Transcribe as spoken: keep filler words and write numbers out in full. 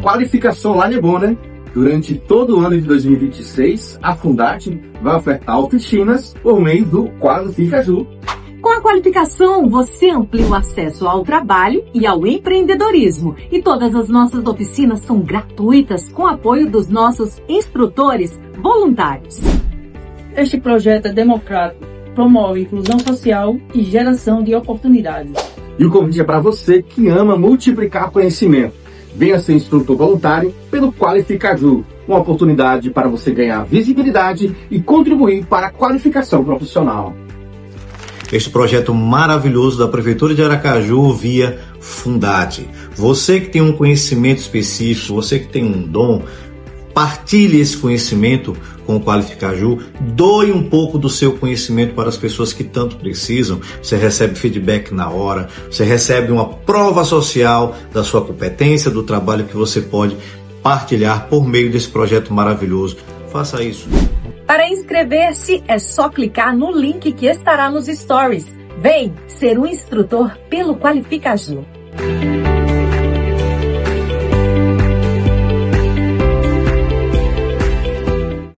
Qualificação online é bom, né? Durante todo o ano de dois mil e vinte e seis, a Fundarte vai ofertar oficinas por meio do QualificaJu. Com a qualificação, você amplia o acesso ao trabalho e ao empreendedorismo. E todas as nossas oficinas são gratuitas com apoio dos nossos instrutores voluntários. Este projeto é democrático, promove inclusão social e geração de oportunidades. E o convite é para você que ama multiplicar conhecimento. Venha ser instrutor voluntário pelo QualificaJu, uma oportunidade para você ganhar visibilidade e contribuir para a qualificação profissional. Este projeto maravilhoso da Prefeitura de Aracaju via Fundarte. Você que tem um conhecimento específico, você que tem um dom, partilhe esse conhecimento com o QualificaJu, doe um pouco do seu conhecimento para as pessoas que tanto precisam. Você recebe feedback na hora, você recebe uma prova social da sua competência, do trabalho que você pode partilhar por meio desse projeto maravilhoso. Faça isso. Para inscrever-se, é só clicar no link que estará nos stories. Vem ser um instrutor pelo QualificaJu.